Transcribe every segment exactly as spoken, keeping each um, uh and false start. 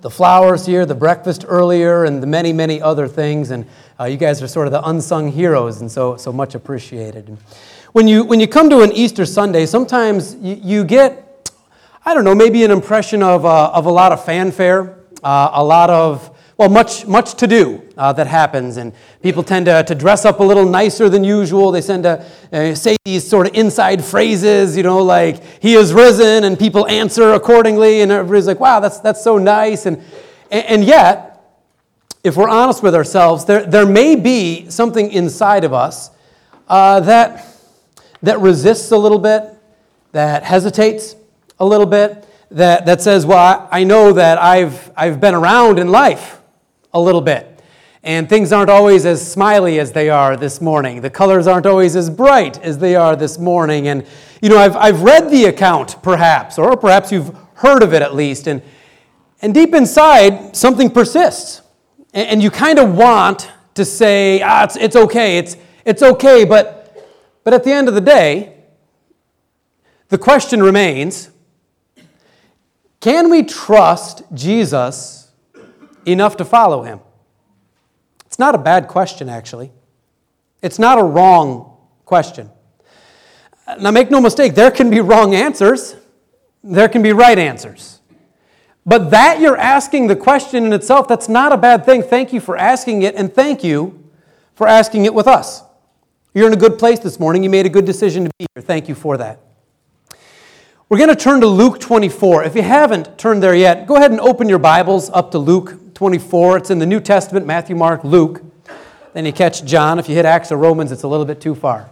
the flowers here, the breakfast earlier, and the many, many other things. And uh, you guys are sort of the unsung heroes, and so so much appreciated. When you when you come to an Easter Sunday, sometimes you, you get, I don't know, maybe an impression of uh, of a lot of fanfare, uh, a lot of well, much much to do uh, that happens, and people tend to, to dress up a little nicer than usual. They tend to uh, say these sort of inside phrases, you know, like "He is risen," and people answer accordingly, and everybody's like, "Wow, that's that's so nice." And and yet, if we're honest with ourselves, there there may be something inside of us uh, that that resists a little bit, that hesitates a little bit, that that says, "Well, I, I know that I've I've been around in life a little bit, and things aren't always as smiley as they are this morning. The colors aren't always as bright as they are this morning. And, you know, I've I've read the account, perhaps, or perhaps you've heard of it at least, and and deep inside, something persists. And, and you kind of want to say, ah, it's it's okay, it's it's okay, but but at the end of the day, the question remains, can we trust Jesus enough to follow him? It's not a bad question, actually. It's not a wrong question. Now, make no mistake, there can be wrong answers. There can be right answers. But that you're asking the question in itself, that's not a bad thing. Thank you for asking it, and thank you for asking it with us. You're in a good place this morning. You made a good decision to be here. Thank you for that. We're going to turn to Luke twenty-four. If you haven't turned there yet, go ahead and open your Bibles up to Luke twenty-four. It's in the New Testament, Matthew, Mark, Luke. Then you catch John. If you hit Acts or Romans, it's a little bit too far.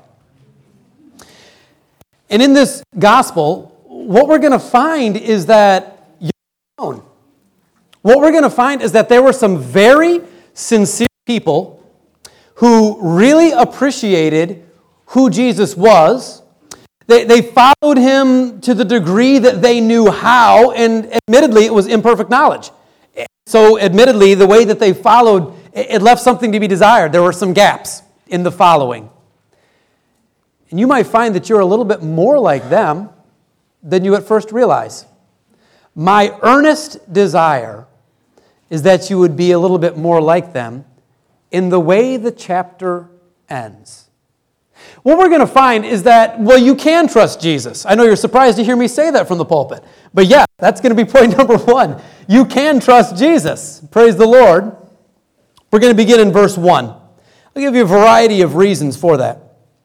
And in this gospel, what we're going to find is that you're not alone. What we're going to find is that there were some very sincere people who really appreciated who Jesus was. They, they followed him to the degree that they knew how, and admittedly, it was imperfect knowledge. So admittedly, the way that they followed, it left something to be desired. There were some gaps in the following. And you might find that you're a little bit more like them than you at first realize. My earnest desire is that you would be a little bit more like them in the way the chapter ends. What we're going to find is that, well, you can trust Jesus. I know you're surprised to hear me say that from the pulpit. But yeah, that's going to be point number one. You can trust Jesus. Praise the Lord. We're going to begin in verse one. I'll give you a variety of reasons for that.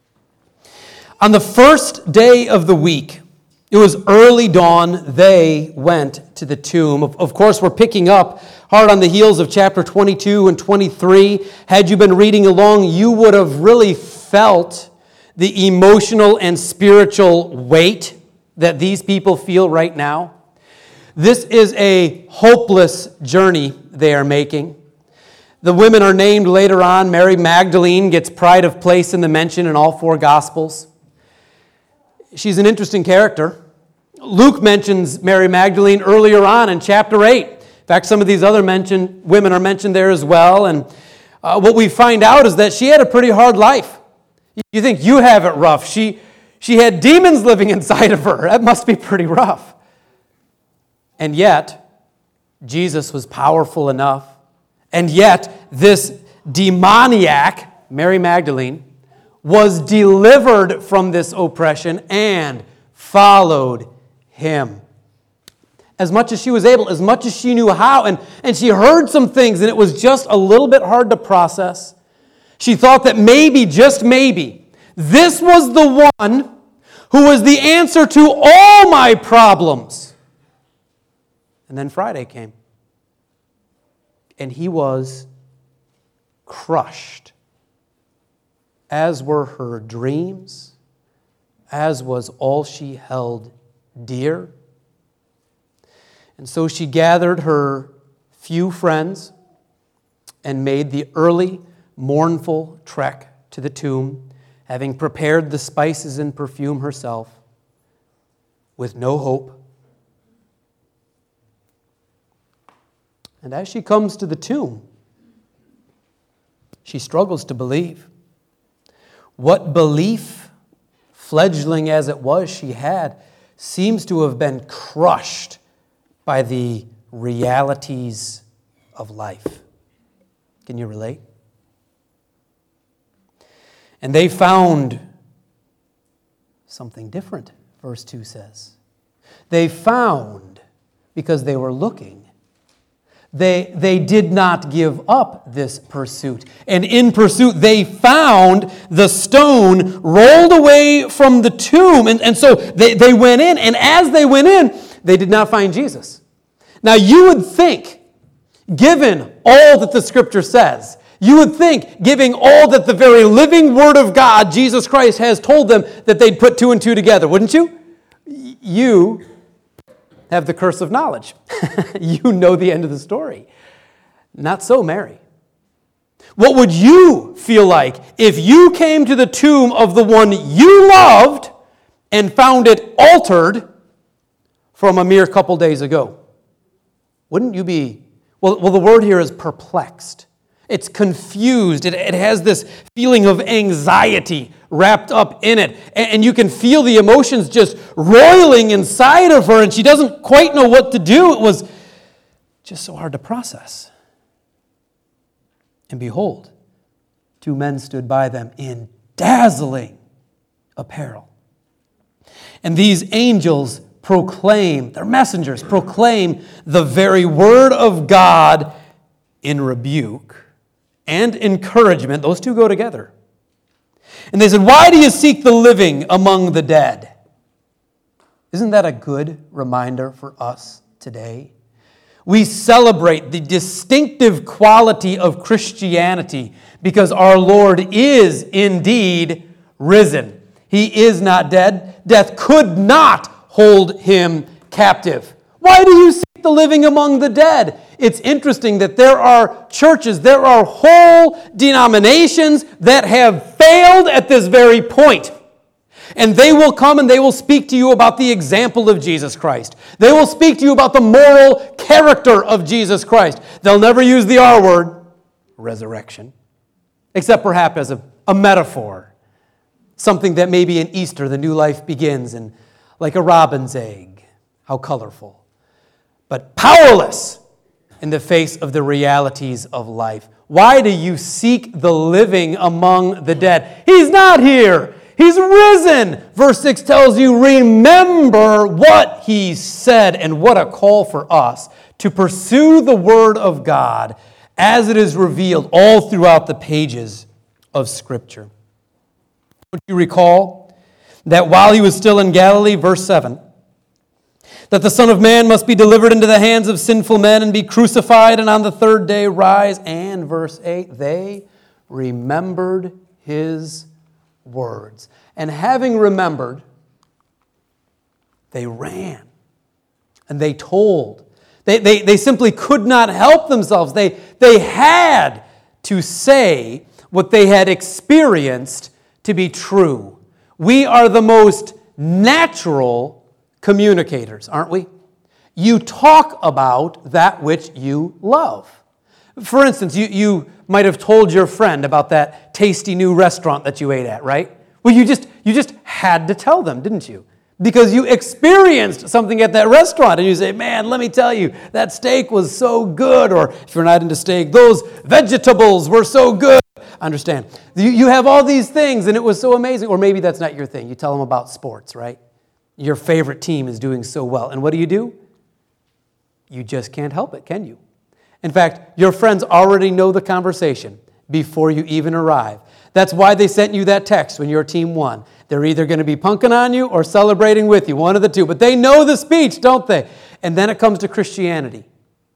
On the first day of the week, it was early dawn, they went to the tomb. Of, of course, we're picking up hard on the heels of chapter twenty-two and twenty-three. Had you been reading along, you would have really felt the emotional and spiritual weight that these people feel right now. This is a hopeless journey they are making. The women are named later on. Mary Magdalene gets pride of place in the mention in all four Gospels. She's an interesting character. Luke mentions Mary Magdalene earlier on in chapter eight. In fact, some of these other mentioned women are mentioned there as well. And uh, what we find out is that she had a pretty hard life. You think you have it rough. She, she had demons living inside of her. That must be pretty rough. And yet, Jesus was powerful enough. And yet, this demoniac, Mary Magdalene, was delivered from this oppression and followed him. As much as she was able, as much as she knew how, and, and she heard some things, and it was just a little bit hard to process. She thought that maybe, just maybe, this was the one who was the answer to all my problems. And then Friday came. And he was crushed, as were her dreams, as was all she held dear. And so she gathered her few friends and made the early, mournful trek to the tomb, having prepared the spices and perfume herself, with no hope. And as she comes to the tomb, she struggles to believe. What belief, fledgling as it was, she had, seems to have been crushed by the realities of life. Can you relate? And they found something different, verse two says. They found, because they were looking, They, they did not give up this pursuit. And in pursuit, they found the stone rolled away from the tomb. And, and so they, they went in, and as they went in, they did not find Jesus. Now, you would think, given all that the Scripture says, you would think, giving all that the very living Word of God, Jesus Christ, has told them, that they'd put two and two together, wouldn't you? You have the curse of knowledge. You know the end of the story. Not so, Mary. What would you feel like if you came to the tomb of the one you loved and found it altered from a mere couple days ago? Wouldn't you be, well, well the word here is perplexed. It's confused. It, it has this feeling of anxiety wrapped up in it. And, and you can feel the emotions just roiling inside of her, and she doesn't quite know what to do. It was just so hard to process. And behold, two men stood by them in dazzling apparel. And these angels proclaim, they're messengers, proclaim the very word of God in rebuke and encouragement. Those two go together. And they said, "Why do you seek the living among the dead?" Isn't that a good reminder for us today? We celebrate the distinctive quality of Christianity because our Lord is indeed risen. He is not dead. Death could not hold him captive. Why do you seek the living among the dead? It's interesting that there are churches, there are whole denominations that have failed at this very point. And they will come and they will speak to you about the example of Jesus Christ. They will speak to you about the moral character of Jesus Christ. They'll never use the R word, resurrection, except perhaps as a, a metaphor. Something that maybe in Easter the new life begins, and like a robin's egg, how colorful. But powerless in the face of the realities of life. Why do you seek the living among the dead? He's not here. He's risen. Verse six tells you, remember what he said. And what a call for us to pursue the word of God as it is revealed all throughout the pages of Scripture. Don't you recall that while he was still in Galilee, verse seven, that the Son of Man must be delivered into the hands of sinful men and be crucified and on the third day rise. And verse eight, they remembered his words. And having remembered, they ran and they told. They, they, they simply could not help themselves. They, they had to say what they had experienced to be true. We are the most natural communicators, aren't we? You talk about that which you love. For instance, you, you might have told your friend about that tasty new restaurant that you ate at, right? Well, you just you just had to tell them, didn't you? Because you experienced something at that restaurant, and you say, man, let me tell you, that steak was so good. Or if you're not into steak, those vegetables were so good. Understand. You, you have all these things, and it was so amazing. Or maybe that's not your thing. You tell them about sports, right? Your favorite team is doing so well. And what do you do? You just can't help it, can you? In fact, your friends already know the conversation before you even arrive. That's why they sent you that text when your team won. They're either going to be punking on you or celebrating with you, one of the two. But they know the speech, don't they? And then it comes to Christianity.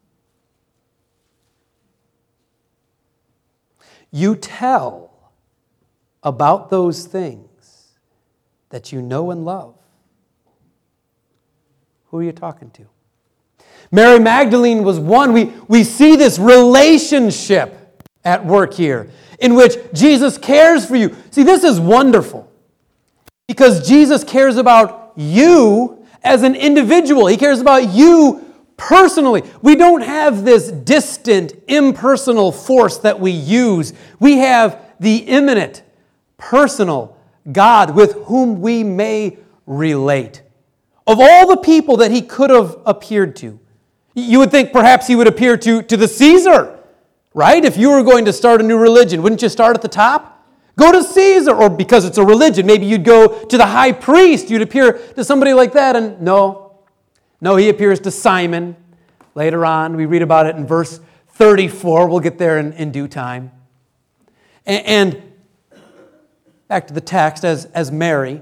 You tell about those things that you know and love. Who are you talking to? Mary Magdalene was one. We, we see this relationship at work here in which Jesus cares for you. See, this is wonderful because Jesus cares about you as an individual. He cares about you personally. We don't have this distant, impersonal force that we use. We have the immanent, personal God with whom we may relate. Of all the people that he could have appeared to, You would think perhaps he would appear to, to the Caesar, right? If you were going to start a new religion, wouldn't you start at the top? Go to Caesar, or because it's a religion, maybe you'd go to the high priest. You'd appear to somebody like that, and no. No, he appears to Simon. Later on, we read about it in verse thirty-four. We'll get there in, in due time. And, and back to the text, as, as Mary,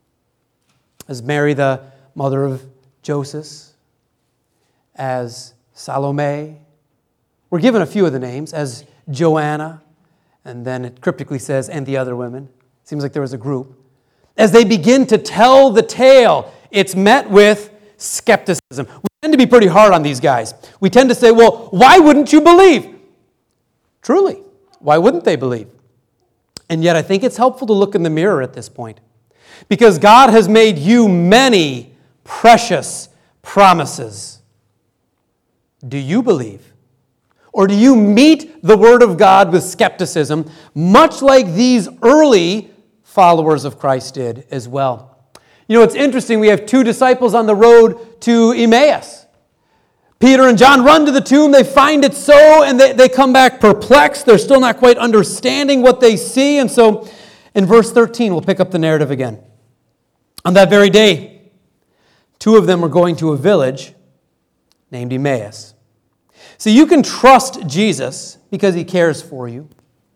as Mary, the mother of Joseph, as Salome, we're given a few of the names, as Joanna, and then it cryptically says, and the other women. Seems like there was a group. As they begin to tell the tale, it's met with skepticism. We tend to be pretty hard on these guys. We tend to say, well, why wouldn't you believe? Truly, why wouldn't they believe? And yet I think it's helpful to look in the mirror at this point, because God has made you many precious promises. Do you believe? Or do you meet the Word of God with skepticism, much like these early followers of Christ did as well? You know, it's interesting. We have two disciples on the road to Emmaus. Peter and John run to the tomb. They find it so, and they, they come back perplexed. They're still not quite understanding what they see. And so in verse thirteen, we'll pick up the narrative again. On that very day, two of them were going to a village named Emmaus. So you can trust Jesus because he cares for you.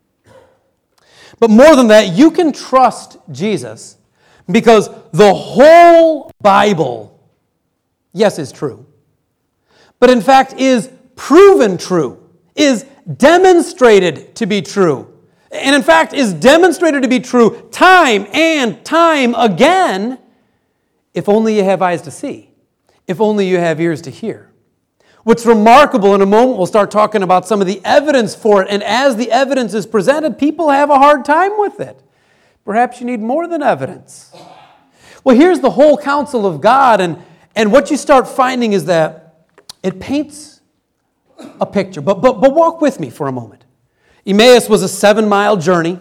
But more than that, you can trust Jesus because the whole Bible, yes, is true, but in fact is proven true, is demonstrated to be true, and in fact is demonstrated to be true time and time again, if only you have eyes to see, if only you have ears to hear. What's remarkable, in a moment we'll start talking about some of the evidence for it, and as the evidence is presented, people have a hard time with it. Perhaps you need more than evidence. Well, here's the whole counsel of God, and, and what you start finding is that it paints a picture. But, but, but walk with me for a moment. Emmaus was a seven-mile journey,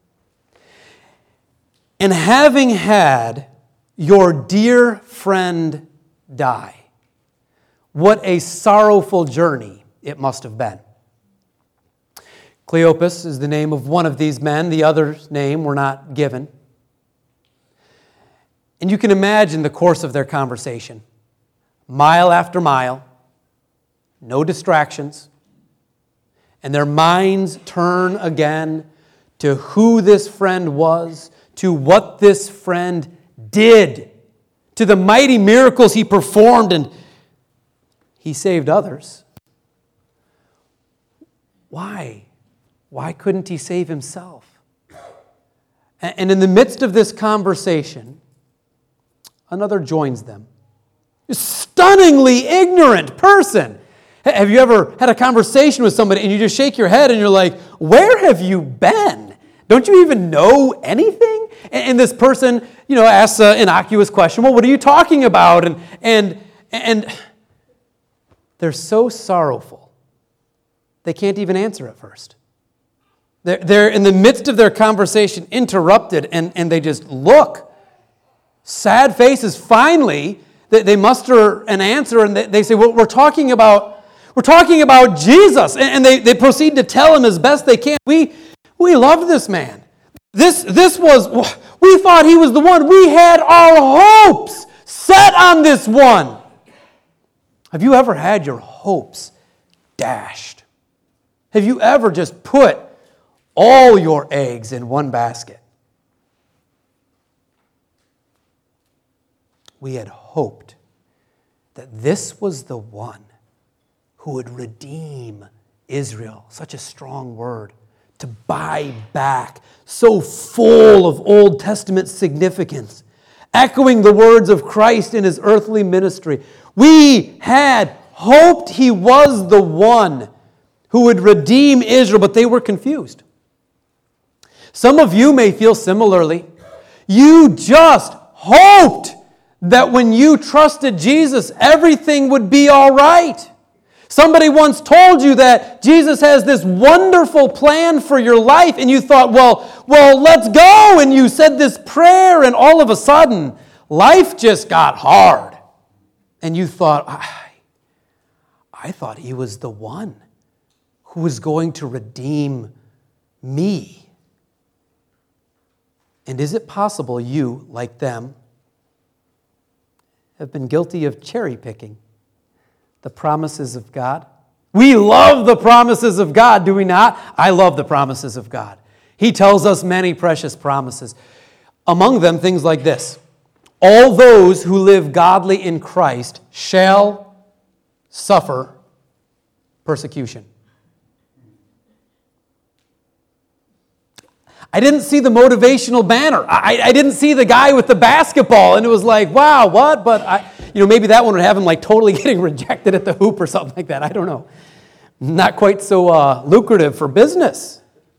and having had your dear friend die, what a sorrowful journey it must have been. Cleopas is the name of one of these men. The other's name were not given. And you can imagine the course of their conversation. Mile after mile, no distractions, and their minds turn again to who this friend was, to what this friend did, to the mighty miracles he performed, and he saved others. Why? Why couldn't he save himself? And in the midst of this conversation, another joins them. A stunningly ignorant person. Have you ever had a conversation with somebody and you just shake your head and you're like, where have you been? Don't you even know anything? And this person, you know, asks an innocuous question. Well, what are you talking about? And and and they're so sorrowful, they can't even answer at first. They're, they're in the midst of their conversation interrupted, and, and they just look. Sad faces. Finally, they, they muster an answer, and they, they say, well, we're talking about, we're talking about Jesus. And, and they, they proceed to tell him as best they can. We, we loved this man. This, this was, we thought he was the one. We had our hopes set on this one. Have you ever had your hopes dashed? Have you ever just put all your eggs in one basket? We had hoped that this was the one who would redeem Israel. Such a strong word. To buy back. So full of Old Testament significance. Echoing the words of Christ in his earthly ministry. We had hoped he was the one who would redeem Israel, but they were confused. Some of you may feel similarly. You just hoped that when you trusted Jesus, everything would be all right. Somebody once told you that Jesus has this wonderful plan for your life, and you thought, well, well, let's go. And you said this prayer, and all of a sudden, life just got hard. And you thought, I, I thought he was the one who was going to redeem me. And is it possible you, like them, have been guilty of cherry picking the promises of God? We love the promises of God, do we not? I love the promises of God. He tells us many precious promises. Among them, things like this: all those who live godly in Christ shall suffer persecution. I didn't see the motivational banner. I, I didn't see the guy with the basketball, and it was like, wow, what? But I, you know, maybe that one would have him like totally getting rejected at the hoop or something like that. I don't know. Not quite so uh, lucrative for business.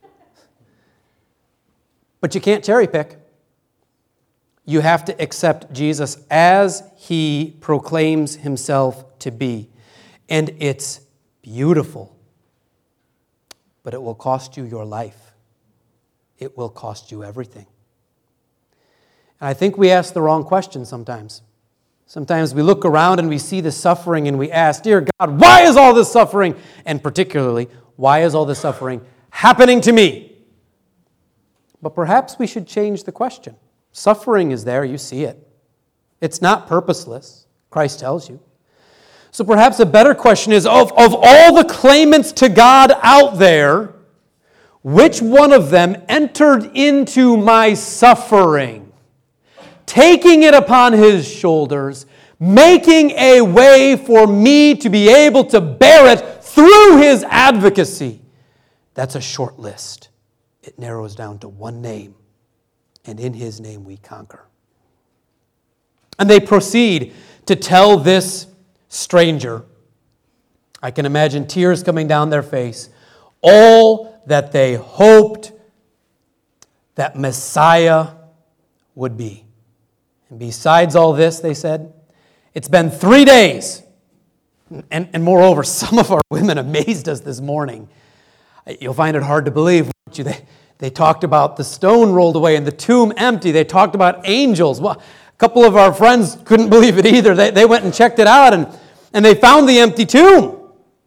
But you can't cherry pick. You have to accept Jesus as he proclaims himself to be. And it's beautiful. But it will cost you your life. It will cost you everything. And I think we ask the wrong question sometimes. Sometimes we look around and we see the suffering and we ask, dear God, why is all this suffering? And particularly, why is all this suffering happening to me? But perhaps we should change the question. Suffering is there, you see it. It's not purposeless, Christ tells you. So perhaps a better question is, of, of all the claimants to God out there, which one of them entered into my suffering, taking it upon his shoulders, making a way for me to be able to bear it through his advocacy? That's a short list. It narrows down to one name, and in his name we conquer. And they proceed to tell this stranger, I can imagine tears coming down their face, all that they hoped that Messiah would be. And besides all this, they said, it's been three days. And, and moreover, some of our women amazed us this morning. You'll find it hard to believe, won't you? They, they talked about the stone rolled away and the tomb empty. They talked about angels. Well, a couple of our friends couldn't believe it either. They, they went and checked it out, and, and they found the empty tomb.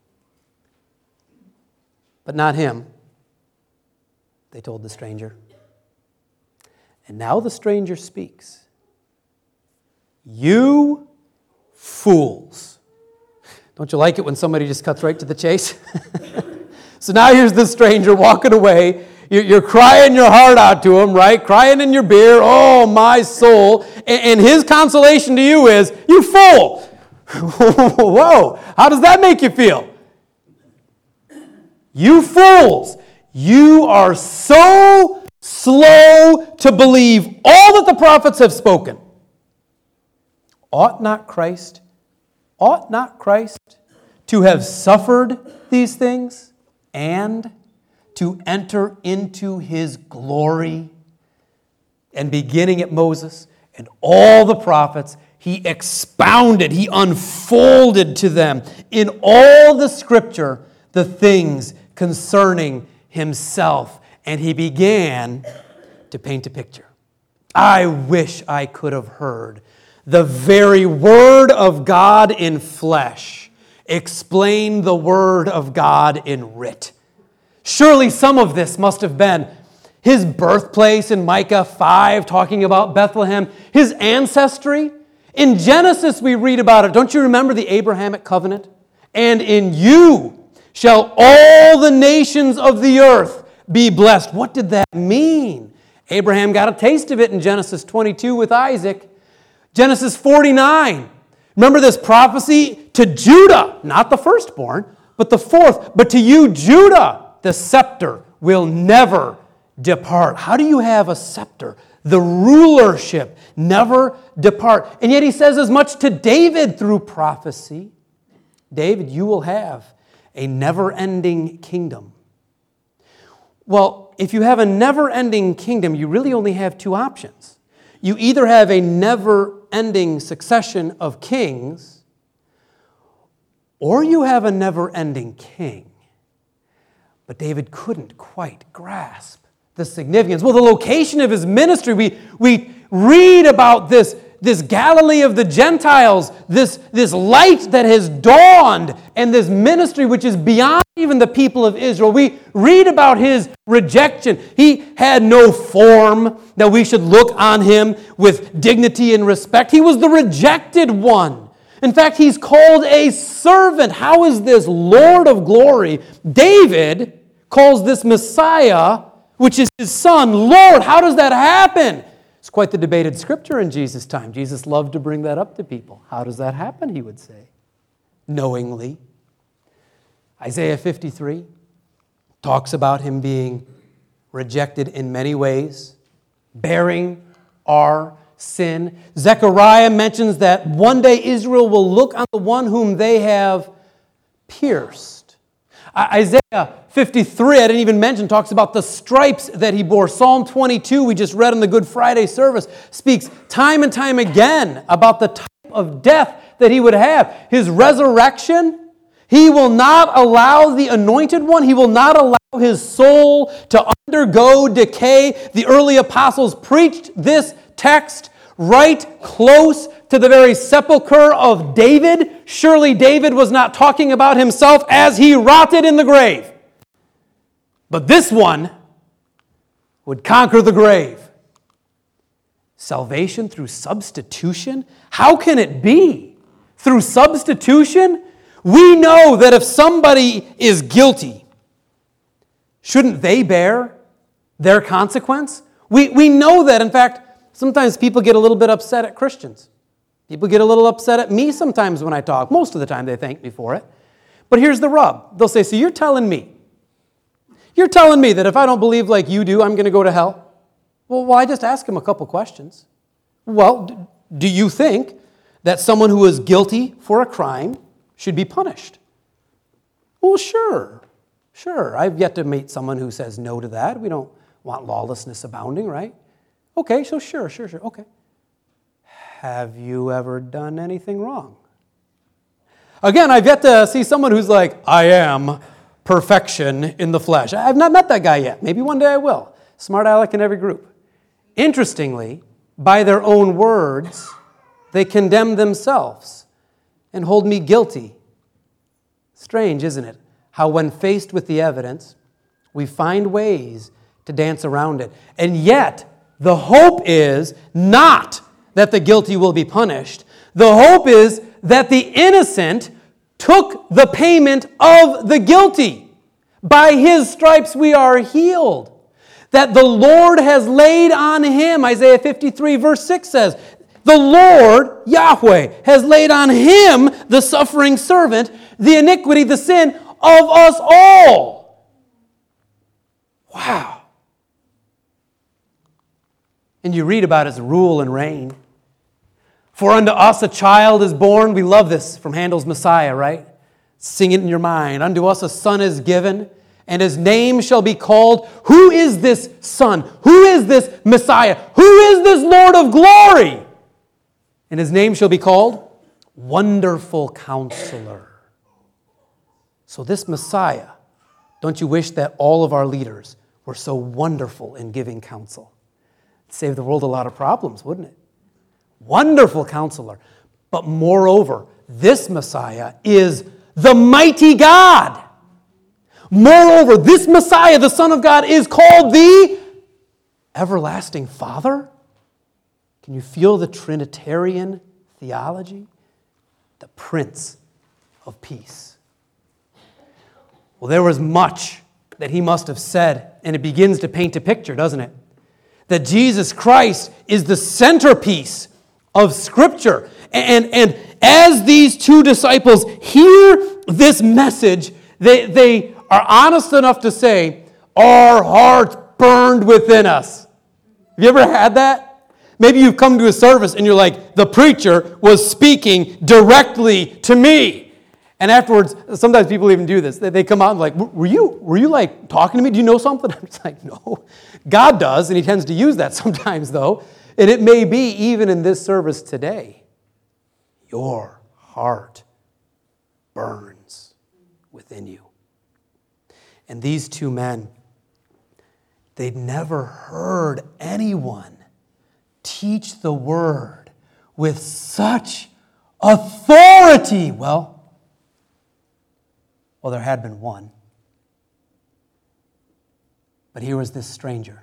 But not him, they told the stranger. And now the stranger speaks. You fools. Don't you like it when somebody just cuts right to the chase? So now here's the stranger walking away. You're crying your heart out to him, right? Crying in your beer, oh, my soul. And his consolation to you is, you fool. Whoa, how does that make you feel? You fools. You are so slow to believe all that the prophets have spoken. Ought not Christ, ought not Christ to have suffered these things and to enter into his glory? And beginning at Moses and all the prophets, he expounded, he unfolded to them in all the scripture the things concerning himself. And he began to paint a picture. I wish I could have heard the very word of God in flesh explain the word of God in writ. Surely some of this must have been his birthplace in Micah five, talking about Bethlehem, his ancestry. In Genesis we read about it. Don't you remember the Abrahamic covenant? And in you shall all the nations of the earth be blessed. What did that mean? Abraham got a taste of it in Genesis twenty-two with Isaac. Genesis forty-nine. Remember this prophecy to Judah, not the firstborn, but the fourth. But to you, Judah, the scepter will never depart. How do you have a scepter? The rulership never depart. And yet he says as much to David through prophecy. David, you will have a never-ending kingdom. Well, if you have a never-ending kingdom, you really only have two options. You either have a never-ending succession of kings, or you have a never-ending king. But David couldn't quite grasp the significance. Well, the location of his ministry, we, we read about this, this Galilee of the Gentiles, this, this light that has dawned, and this ministry which is beyond even the people of Israel. We read about his rejection. He had no form that we should look on him with dignity and respect. He was the rejected one. In fact, he's called a servant. How is this Lord of glory? David calls this Messiah, which is his son, Lord. How does that happen? It's quite the debated scripture in Jesus' time. Jesus loved to bring that up to people. How does that happen, he would say? Knowingly. Isaiah fifty-three talks about him being rejected in many ways, bearing our sin. Zechariah mentions that one day Israel will look on the one whom they have pierced. Isaiah fifty-three, I didn't even mention, talks about the stripes that he bore. Psalm twenty-two, we just read in the Good Friday service, speaks time and time again about the type of death that he would have. His resurrection, he will not allow the anointed one, he will not allow his soul to undergo decay. The early apostles preached this text right close to the very sepulcher of David. Surely David was not talking about himself as he rotted in the grave. But this one would conquer the grave. Salvation through substitution? How can it be? Through substitution? We know that if somebody is guilty, shouldn't they bear their consequence? We, we know that. In fact, sometimes people get a little bit upset at Christians. People get a little upset at me sometimes when I talk. Most of the time they thank me for it. But here's the rub. They'll say, so you're telling me, you're telling me that if I don't believe like you do, I'm going to go to hell? Well, well, I just ask them a couple questions. Well, do you think that someone who is guilty for a crime should be punished? Well, sure. Sure. I've yet to meet someone who says no to that. We don't want lawlessness abounding, right? Okay, so sure, sure, sure. Okay. Have you ever done anything wrong? Again, I've yet to see someone who's like, I am perfection in the flesh. I've not met that guy yet. Maybe one day I will. Smart aleck in every group. Interestingly, by their own words, they condemn themselves and hold me guilty. Strange, isn't it? How when faced with the evidence, we find ways to dance around it. And yet, the hope is not that the guilty will be punished. The hope is that the innocent took the payment of the guilty. By his stripes we are healed. That the Lord has laid on him, Isaiah fifty-three verse six says, the Lord, Yahweh, has laid on him, the suffering servant, the iniquity, the sin of us all. Wow. And you read about his rule and reign. For unto us a child is born. We love this from Handel's Messiah, right? Sing it in your mind. Unto us a son is given, and his name shall be called. Who is this son? Who is this Messiah? Who is this Lord of glory? And his name shall be called Wonderful Counselor. So this Messiah, don't you wish that all of our leaders were so wonderful in giving counsel? It'd save the world a lot of problems, wouldn't it? Wonderful Counselor. But moreover, this Messiah is the mighty God. Moreover, this Messiah, the Son of God, is called the Everlasting Father. Can you feel the Trinitarian theology? The Prince of Peace. Well, there was much that he must have said, and it begins to paint a picture, doesn't it? That Jesus Christ is the centerpiece of Scripture. And, and as these two disciples hear this message, they, they are honest enough to say, our hearts burned within us. Have you ever had that? Maybe you've come to a service and you're like, the preacher was speaking directly to me. And afterwards, sometimes people even do this. They come out and like, were you, were you like talking to me? Do you know something? I'm just like, no. God does, and he tends to use that sometimes though. And it may be even in this service today. Your heart burns within you. And these two men, they'd never heard anyone teach the word with such authority. Well, well, there had been one. But here was this stranger.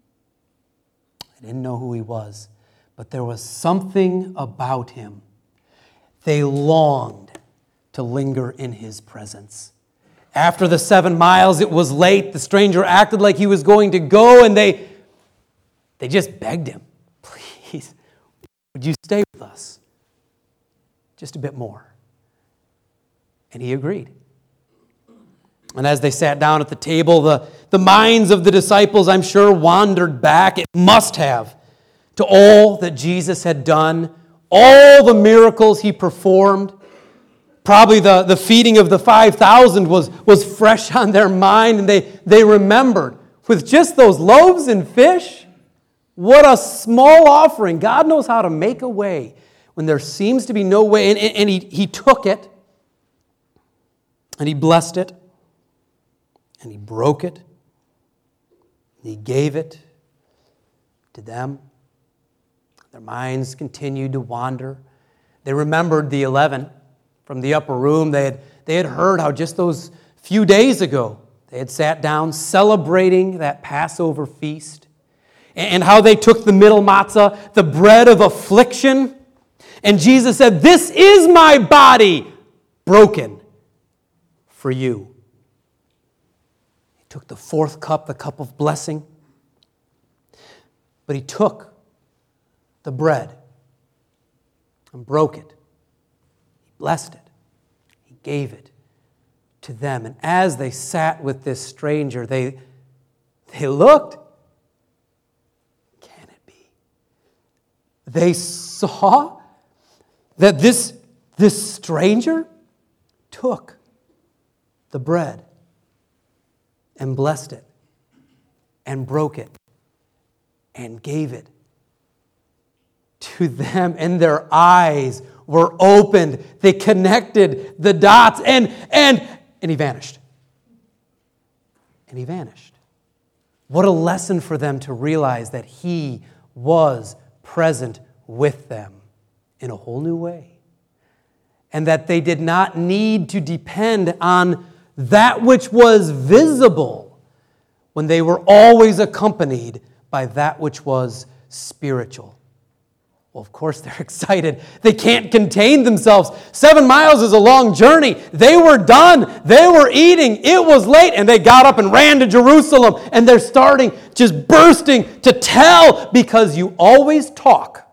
I didn't know who he was, but there was something about him. They longed to linger in his presence. After the seven miles, it was late. The stranger acted like he was going to go, and they, they just begged him, please, would you stay with us? Just a bit more. And he agreed. And as they sat down at the table, the, the minds of the disciples, I'm sure, wandered back. It must have, to all that Jesus had done, all the miracles he performed. Probably the, the feeding of the five thousand was, was fresh on their mind, and they, they remembered, with just those loaves and fish, what a small offering. God knows how to make a way when there seems to be no way. And, and he, he took it, and he blessed it, and he broke it, and he gave it to them. Their minds continued to wander. They remembered the eleven from the upper room. They had, they had heard how just those few days ago they had sat down celebrating that Passover feast, and how they took the middle matzah, the bread of affliction, and Jesus said, "This is my body broken for you." He took the fourth cup, the cup of blessing, but he took the bread and broke it. He blessed it. He gave it to them. And as they sat with this stranger, they, they looked. Can it be? They saw that this, this stranger took the bread and blessed it and broke it and gave it to them, and their eyes were opened. They connected the dots, and and and he vanished. And he vanished. What a lesson for them to realize that he was present with them in a whole new way. And that they did not need to depend on that which was visible when they were always accompanied by that which was spiritual. Well, of course, they're excited. They can't contain themselves. Seven miles is a long journey. They were done. They were eating. It was late, and they got up and ran to Jerusalem, and they're starting, just bursting to tell, because you always talk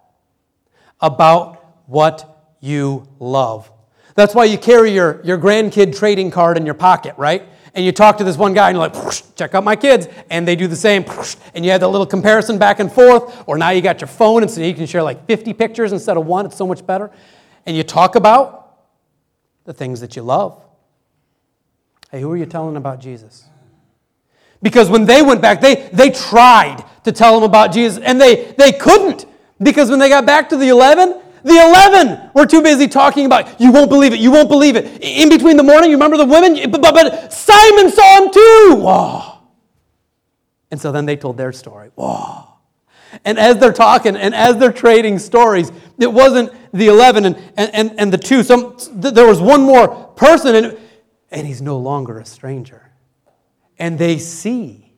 about what you love. That's why you carry your, your grandkid trading card in your pocket, right? And you talk to this one guy and you're like, check out my kids. And they do the same. And you have that little comparison back and forth. Or now you got your phone and so you can share like fifty pictures instead of one. It's so much better. And you talk about the things that you love. Hey, who are you telling about Jesus? Because when they went back, they, they tried to tell them about Jesus. And they, they couldn't. Because when they got back to the eleven, the eleven were too busy talking about, you won't believe it, you won't believe it. In between the morning, you remember the women? But, but, but Simon saw him too. Whoa. And so then they told their story. Whoa. And as they're talking and as they're trading stories, it wasn't the eleven and, and, and the two. Some, there was one more person, and, and he's no longer a stranger. And they see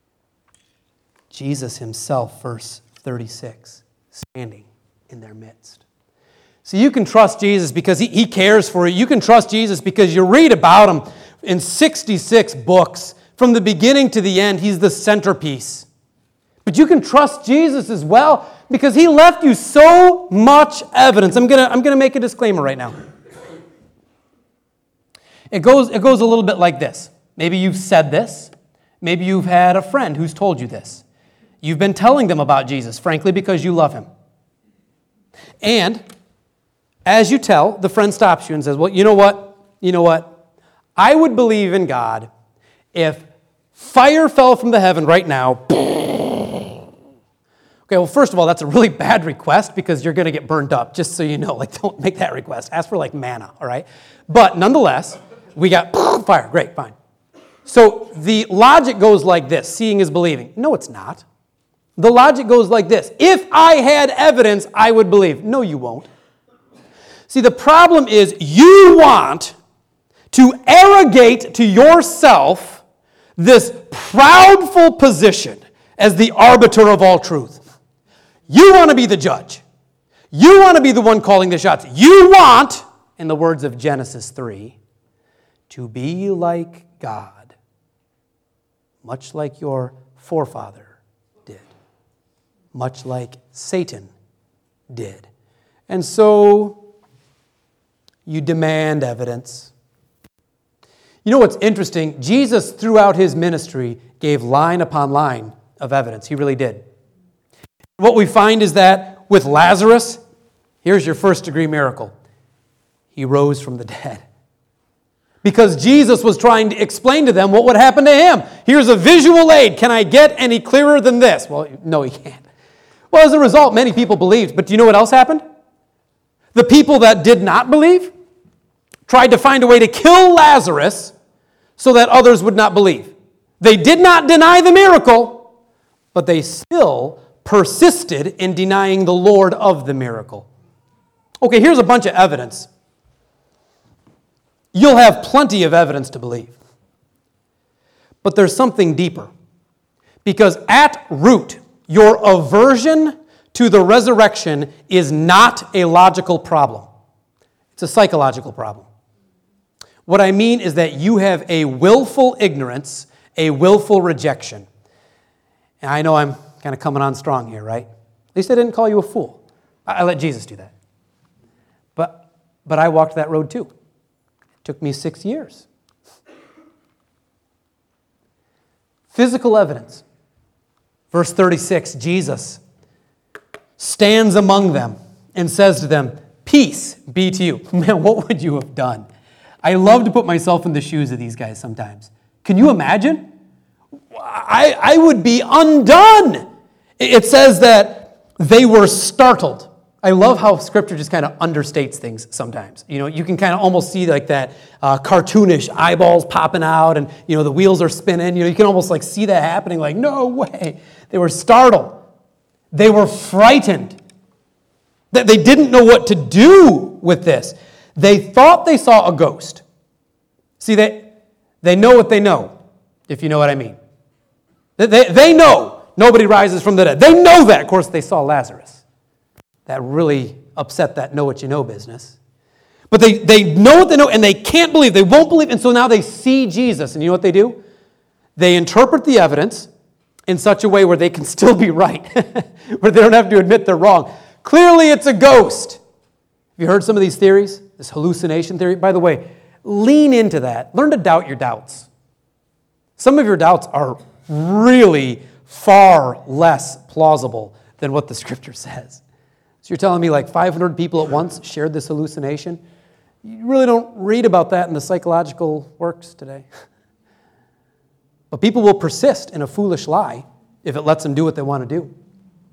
Jesus himself, verse thirty-six, standing in their midst. So you can trust Jesus because he, he cares for you. You can trust Jesus because you read about him in sixty-six books. From the beginning to the end, he's the centerpiece. But you can trust Jesus as well because he left you so much evidence. I'm gonna, I'm gonna make a disclaimer right now. It goes, it goes a little bit like this. Maybe you've said this. Maybe you've had a friend who's told you this. You've been telling them about Jesus, frankly, because you love him. And as you tell, the friend stops you and says, well, you know what? You know what? I would believe in God if fire fell from the heaven right now. Okay, well, first of all, that's a really bad request because you're going to get burned up, just so you know. Like, don't make that request. Ask for, like, manna, all right? But nonetheless, we got fire. Great, fine. So the logic goes like this. Seeing is believing. No, it's not. The logic goes like this. If I had evidence, I would believe. No, you won't. See, the problem is you want to arrogate to yourself this proudful position as the arbiter of all truth. You want to be the judge. You want to be the one calling the shots. You want, in the words of Genesis three, to be like God, much like your forefather did, much like Satan did. And so you demand evidence. You know what's interesting? Jesus, throughout his ministry, gave line upon line of evidence. He really did. What we find is that with Lazarus, here's your first degree miracle. He rose from the dead. Because Jesus was trying to explain to them what would happen to him. Here's a visual aid. Can I get any clearer than this? Well, no, he can't. Well, as a result, many people believed. But do you know what else happened? The people that did not believe tried to find a way to kill Lazarus so that others would not believe. They did not deny the miracle, but they still persisted in denying the Lord of the miracle. Okay, here's a bunch of evidence. You'll have plenty of evidence to believe. But there's something deeper. Because at root, your aversion to the resurrection is not a logical problem. It's a psychological problem. What I mean is that you have a willful ignorance, a willful rejection. And I know I'm kind of coming on strong here, right? At least I didn't call you a fool. I, I let Jesus do that. But, but I walked that road too. It took me six years. Physical evidence. Verse thirty-six, Jesus stands among them and says to them, "Peace be to you." Man, what would you have done? I love to put myself in the shoes of these guys sometimes. Can you imagine? I, I would be undone. It says that they were startled. I love how Scripture just kind of understates things sometimes. You know, you can kind of almost see like that uh, cartoonish eyeballs popping out and, you know, the wheels are spinning. You know, you can almost like see that happening like, no way. They were startled. They were frightened. That they didn't know what to do with this. They thought they saw a ghost. See, they, they know what they know, if you know what I mean. They, they, they know nobody rises from the dead. They know that. Of course, they saw Lazarus. That really upset that know-what-you-know business. But they, they know what they know, and they can't believe. They won't believe, and so now they see Jesus. And you know what they do? They interpret the evidence in such a way where they can still be right, where they don't have to admit they're wrong. Clearly, it's a ghost. Have you heard some of these theories? This hallucination theory? By the way, lean into that. Learn to doubt your doubts. Some of your doubts are really far less plausible than what the Scripture says. So you're telling me like five hundred people at once shared this hallucination? You really don't read about that in the psychological works today. But people will persist in a foolish lie if it lets them do what they want to do.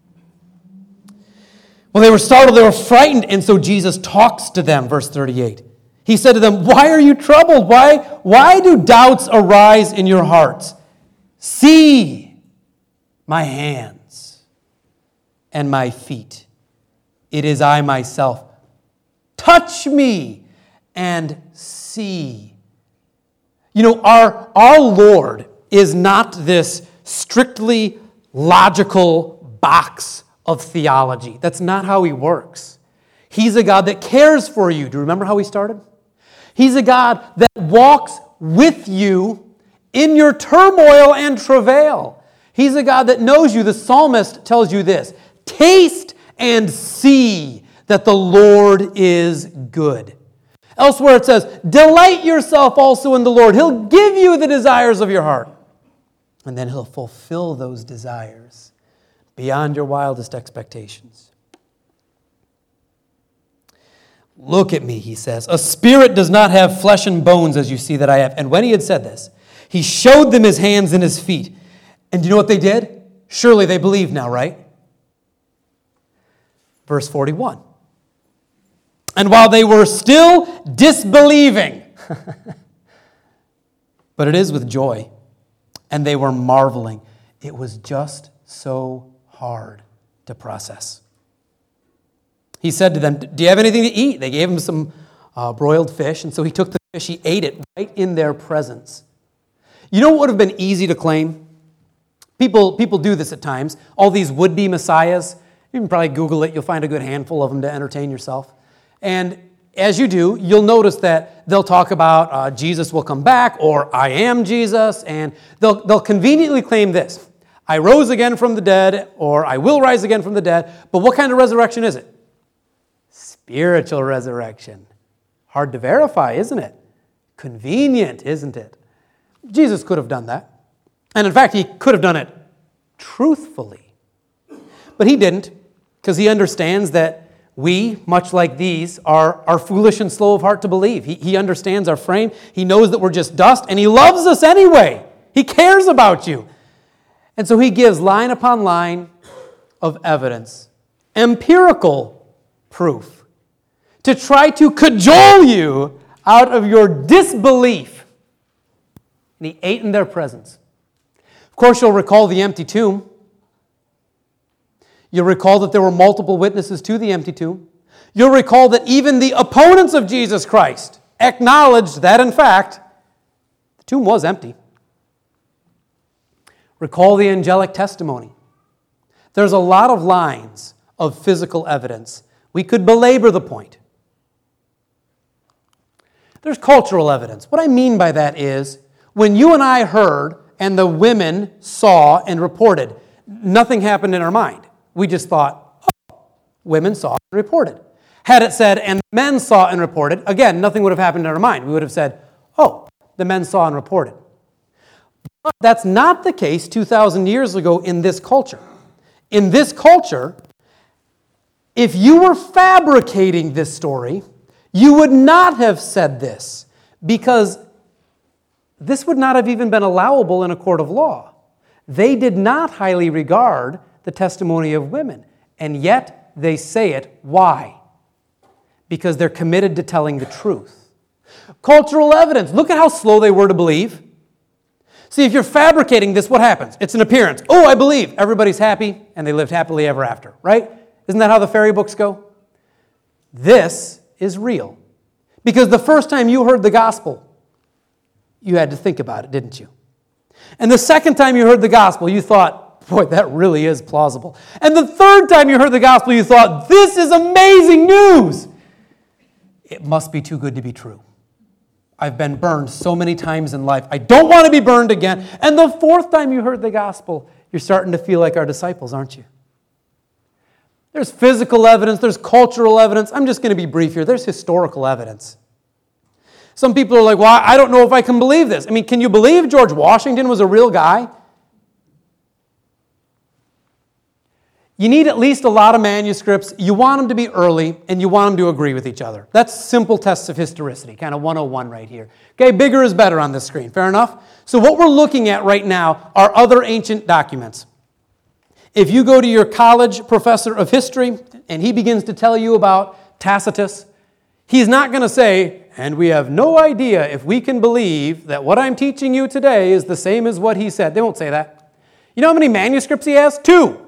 Well, they were startled, they were frightened, and so Jesus talks to them, verse thirty-eight. He said to them, "Why are you troubled? Why, why do doubts arise in your hearts? See my hands and my feet. It is I myself. Touch me and see." You know, our, our Lord is not this strictly logical box of theology. That's not how he works. He's a God that cares for you. Do you remember how he started? He's a God that walks with you in your turmoil and travail. He's a God that knows you. The psalmist tells you this: taste and see that the Lord is good. Elsewhere it says, delight yourself also in the Lord. He'll give you the desires of your heart. And then he'll fulfill those desires beyond your wildest expectations. Look at me, he says. A spirit does not have flesh and bones as you see that I have. And when he had said this, he showed them his hands and his feet. And you know what they did? Surely they believe now, right? Verse forty-one. And while they were still disbelieving, but it is with joy, and they were marveling. It was just so hard to process. He said to them, do you have anything to eat? They gave him some uh, broiled fish, and so he took the fish, he ate it right in their presence. You know what would have been easy to claim? People, people do this at times. All these would-be messiahs, you can probably Google it, you'll find a good handful of them to entertain yourself. And as you do, you'll notice that they'll talk about uh, Jesus will come back, or I am Jesus, and they'll, they'll conveniently claim this: I rose again from the dead, or I will rise again from the dead. But what kind of resurrection is it? Spiritual resurrection. Hard to verify, isn't it? Convenient, isn't it? Jesus could have done that. And in fact, he could have done it truthfully. But he didn't, because he understands that we, much like these, are, are foolish and slow of heart to believe. He, he understands our frame. He knows that we're just dust, and he loves us anyway. He cares about you. And so he gives line upon line of evidence, empirical proof, to try to cajole you out of your disbelief. And he ate in their presence. Of course, you'll recall the empty tomb. You'll recall that there were multiple witnesses to the empty tomb. You'll recall that even the opponents of Jesus Christ acknowledged that, in fact, the tomb was empty. Recall the angelic testimony. There's a lot of lines of physical evidence. We could belabor the point. There's cultural evidence. What I mean by that is, when you and I heard and the women saw and reported, nothing happened in our mind. We just thought, oh, women saw and reported. Had it said, and men saw and reported, again, nothing would have happened in our mind. We would have said, oh, the men saw and reported. But that's not the case two thousand years ago in this culture. In this culture, if you were fabricating this story, you would not have said this, because this would not have even been allowable in a court of law. They did not highly regard the testimony of women, and yet they say it. Why? Because they're committed to telling the truth. Cultural evidence. Look at how slow they were to believe. See, if you're fabricating this, what happens? It's an appearance. Oh, I believe. Everybody's happy, and they lived happily ever after, right? Isn't that how the fairy books go? This is real. Because the first time you heard the gospel, you had to think about it, didn't you? And the second time you heard the gospel, you thought, boy, that really is plausible. And the third time you heard the gospel, you thought, this is amazing news. It must be too good to be true. I've been burned so many times in life. I don't want to be burned again. And the fourth time you heard the gospel, you're starting to feel like our disciples, aren't you? There's physical evidence. There's cultural evidence. I'm just going to be brief here. There's historical evidence. Some people are like, well, I don't know if I can believe this. I mean, can you believe George Washington was a real guy? You need at least a lot of manuscripts. You want them to be early, and you want them to agree with each other. That's simple tests of historicity, kind of one oh one right here. Okay, bigger is better on this screen. Fair enough? So what we're looking at right now are other ancient documents. If you go to your college professor of history, and he begins to tell you about Tacitus, he's not going to say, and we have no idea if we can believe that what I'm teaching you today is the same as what he said. They won't say that. You know how many manuscripts he has? Two.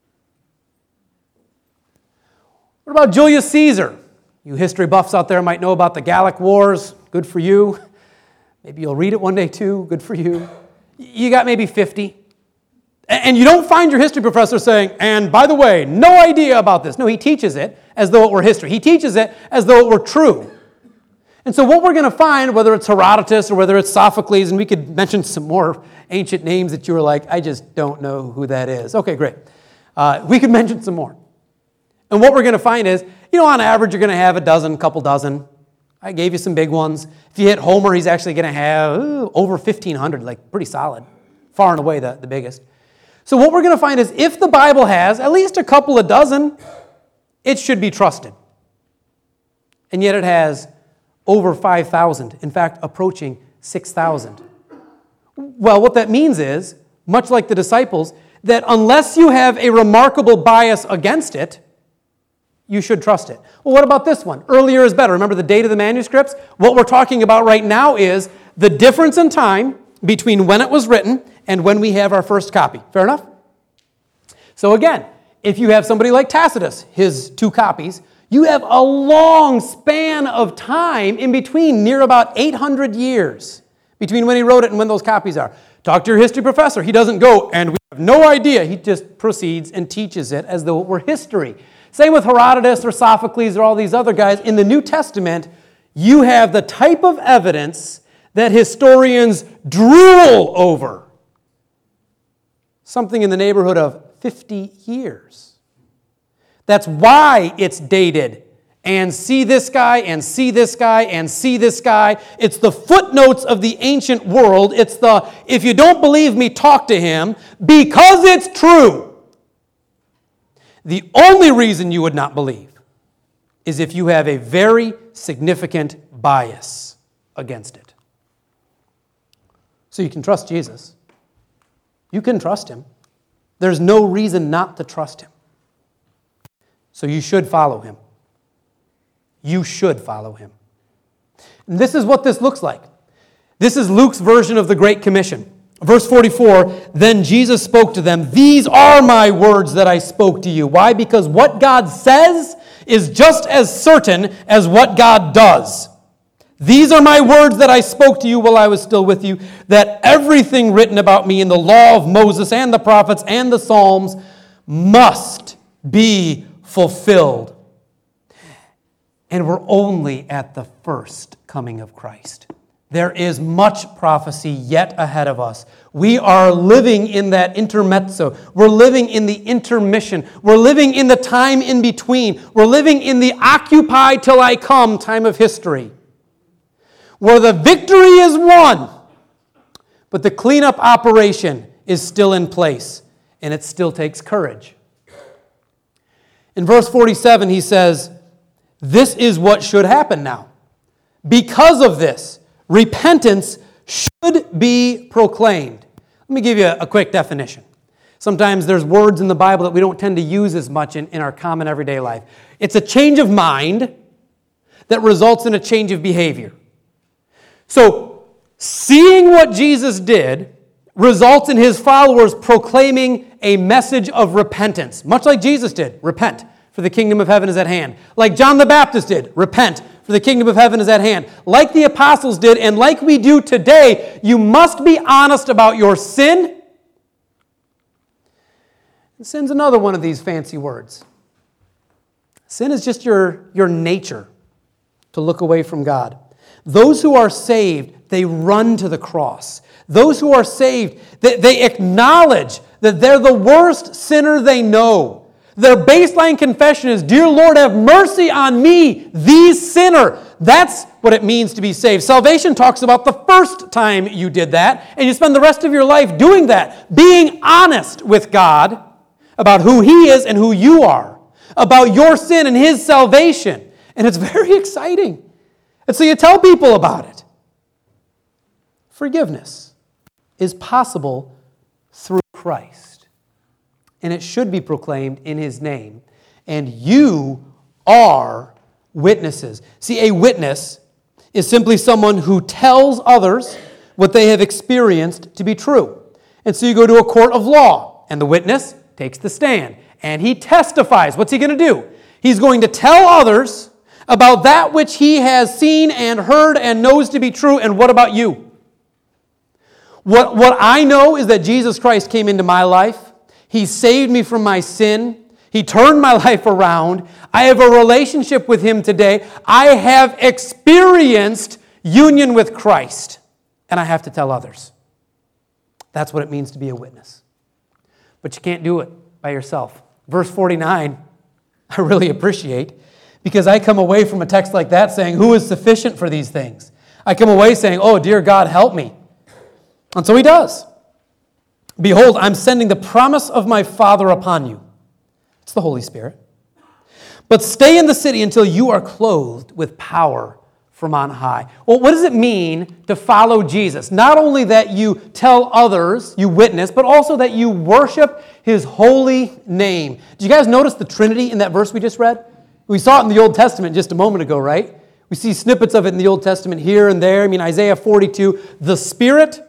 What about Julius Caesar? You history buffs out there might know about the Gallic Wars. Good for you. Maybe you'll read it one day too. Good for you. You got maybe fifty. And you don't find your history professor saying, and by the way, no idea about this. No, he teaches it as though it were history. He teaches it as though it were true. And so what we're going to find, whether it's Herodotus or whether it's Sophocles, and we could mention some more ancient names that you were like, I just don't know who that is. Okay, great. Uh, we could mention some more. And what we're going to find is, you know, on average, you're going to have a dozen, couple dozen. I gave you some big ones. If you hit Homer, he's actually going to have ooh, over fifteen hundred, like pretty solid. Far and away the, the biggest. So what we're going to find is, if the Bible has at least a couple of dozen, it should be trusted. And yet it has over five thousand. In fact, approaching six thousand. Well, what that means is, much like the disciples, that unless you have a remarkable bias against it, you should trust it. Well, what about this one? Earlier is better. Remember the date of the manuscripts? What we're talking about right now is the difference in time between when it was written and when we have our first copy. Fair enough? So again, if you have somebody like Tacitus, his two copies, you have a long span of time in between, near about eight hundred years, between when he wrote it and when those copies are. Talk to your history professor. He doesn't go, and we have no idea. He just proceeds and teaches it as though it were history. Same with Herodotus or Sophocles or all these other guys. In the New Testament, you have the type of evidence that historians drool over. Something in the neighborhood of fifty years. That's why it's dated. And see this guy, and see this guy, and see this guy. It's the footnotes of the ancient world. It's the, if you don't believe me, talk to him, because it's true. The only reason you would not believe is if you have a very significant bias against it. So you can trust Jesus. You can trust him. There's no reason not to trust him. So you should follow him. You should follow him. And this is what this looks like. This is Luke's version of the Great Commission. Verse forty-four, then Jesus spoke to them, these are my words that I spoke to you. Why? Because what God says is just as certain as what God does. These are my words that I spoke to you while I was still with you, that everything written about me in the law of Moses and the prophets and the Psalms must be fulfilled. And we're only at the first coming of Christ. There is much prophecy yet ahead of us. We are living in that intermezzo. We're living in the intermission. We're living in the time in between. We're living in the occupy till I come time of history, where the victory is won, but the cleanup operation is still in place, and it still takes courage. In verse forty-seven, he says, this is what should happen now. Because of this, repentance should be proclaimed. Let me give you a quick definition. Sometimes there's words in the Bible that we don't tend to use as much in, in our common everyday life. It's a change of mind that results in a change of behavior. So, seeing what Jesus did results in his followers proclaiming a message of repentance, much like Jesus did. Repent, for the kingdom of heaven is at hand. Like John the Baptist did. Repent, for the kingdom of heaven is at hand. Like the apostles did, and like we do today, you must be honest about your sin. And sin's another one of these fancy words. Sin is just your, your nature to look away from God. Those who are saved, they run to the cross. Those who are saved, they, they acknowledge that they're the worst sinner they know. Their baseline confession is, dear Lord, have mercy on me, the sinner. That's what it means to be saved. Salvation talks about the first time you did that, and you spend the rest of your life doing that, being honest with God about who he is and who you are, about your sin and his salvation. And it's very exciting. And so you tell people about it. Forgiveness is possible through Christ. And it should be proclaimed in his name. And you are witnesses. See, a witness is simply someone who tells others what they have experienced to be true. And so you go to a court of law, and the witness takes the stand, and he testifies. What's he going to do? He's going to tell others about that which he has seen and heard and knows to be true. And what about you? What, what I know is that Jesus Christ came into my life. He saved me from my sin. He turned my life around. I have a relationship with him today. I have experienced union with Christ. And I have to tell others. That's what it means to be a witness. But you can't do it by yourself. Verse forty-nine, I really appreciate, because I come away from a text like that saying, who is sufficient for these things? I come away saying, oh, dear God, help me. And so he does. Behold, I'm sending the promise of my Father upon you. It's the Holy Spirit. But stay in the city until you are clothed with power from on high. Well, what does it mean to follow Jesus? Not only that you tell others, you witness, but also that you worship his holy name. Did you guys notice the Trinity in that verse we just read? We saw it in the Old Testament just a moment ago, right? We see snippets of it in the Old Testament here and there. I mean, Isaiah forty-two, the Spirit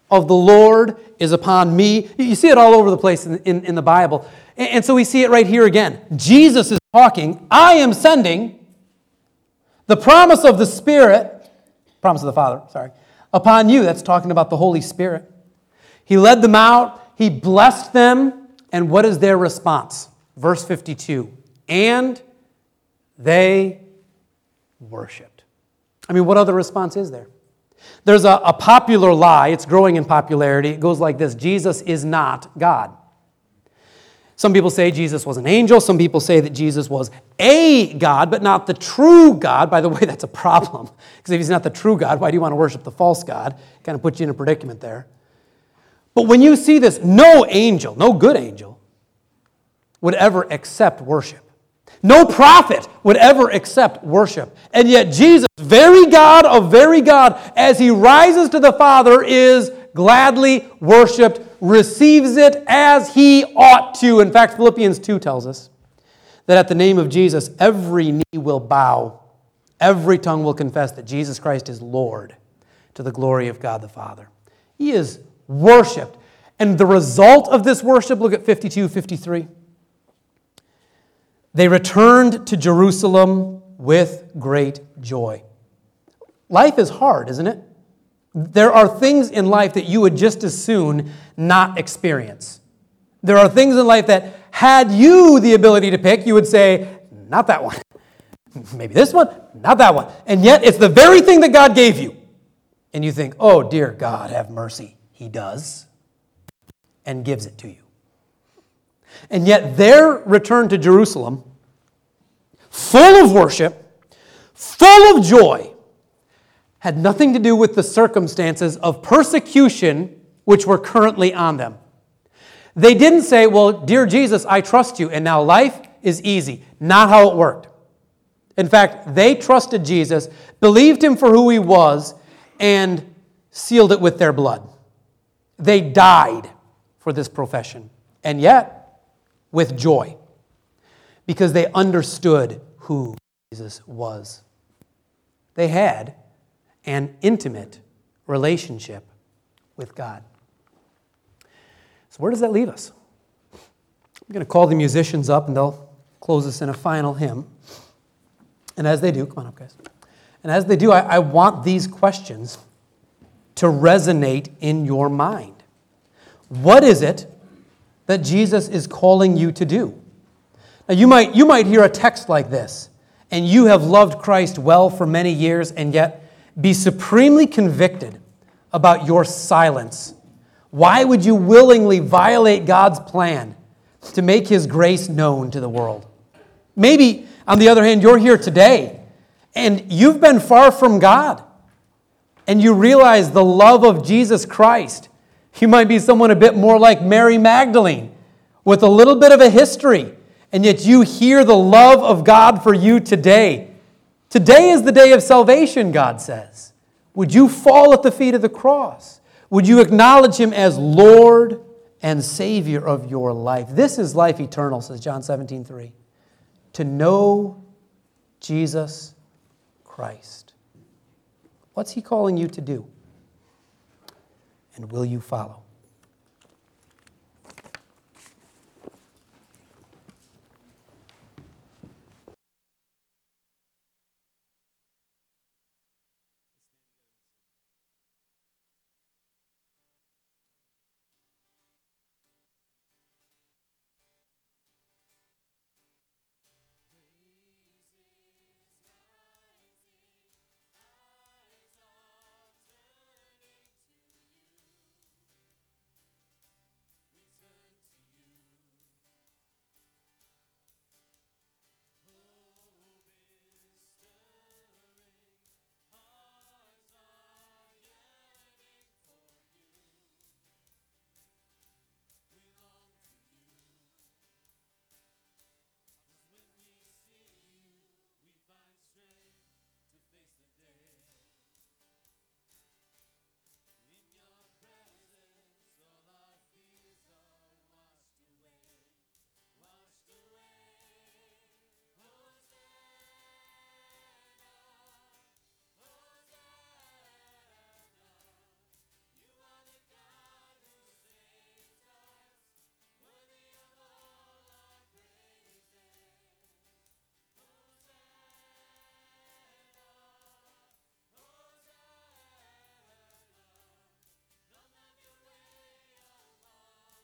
of the Lord is upon me. You see it all over the place in, in, in the Bible. And, and so we see it right here again. Jesus is talking, I am sending the promise of the Spirit, promise of the Father, sorry, upon you. That's talking about the Holy Spirit. He led them out, he blessed them, and what is their response? Verse fifty-two, and they worshiped. I mean, what other response is there? There's a, a popular lie. It's growing in popularity. It goes like this. Jesus is not God. Some people say Jesus was an angel. Some people say that Jesus was a God, but not the true God. By the way, that's a problem. Because if he's not the true God, why do you want to worship the false God? It kind of puts you in a predicament there. But when you see this, no angel, no good angel, would ever accept worship. No prophet would ever accept worship. And yet Jesus, very God of very God, as he rises to the Father, is gladly worshiped, receives it as he ought to. In fact, Philippians two tells us that at the name of Jesus, every knee will bow, every tongue will confess that Jesus Christ is Lord, to the glory of God the Father. He is worshiped. And the result of this worship, look at fifty-two, fifty-three. They returned to Jerusalem with great joy. Life is hard, isn't it? There are things in life that you would just as soon not experience. There are things in life that, had you the ability to pick, you would say, not that one. Maybe this one, not that one. And yet, it's the very thing that God gave you. And you think, oh, dear God, have mercy. He does. And gives it to you. And yet their return to Jerusalem, full of worship, full of joy, had nothing to do with the circumstances of persecution which were currently on them. They didn't say, well, dear Jesus, I trust you, and now life is easy. Not how it worked. In fact, they trusted Jesus, believed him for who he was, and sealed it with their blood. They died for this profession. And yet, with joy, because they understood who Jesus was. They had an intimate relationship with God. So where does that leave us? I'm going to call the musicians up and they'll close us in a final hymn. And as they do, come on up, guys. And as they do, I, I want these questions to resonate in your mind. What is it that Jesus is calling you to do? Now, you might, you might hear a text like this, and you have loved Christ well for many years, and yet be supremely convicted about your silence. Why would you willingly violate God's plan to make his grace known to the world? Maybe, on the other hand, you're here today, and you've been far from God, and you realize the love of Jesus Christ. You might be someone a bit more like Mary Magdalene, with a little bit of a history, and yet you hear the love of God for you today. Today is the day of salvation, God says. Would you fall at the feet of the cross? Would you acknowledge him as Lord and Savior of your life? This is life eternal, says John seventeen three. To know Jesus Christ. What's he calling you to do? And will you follow?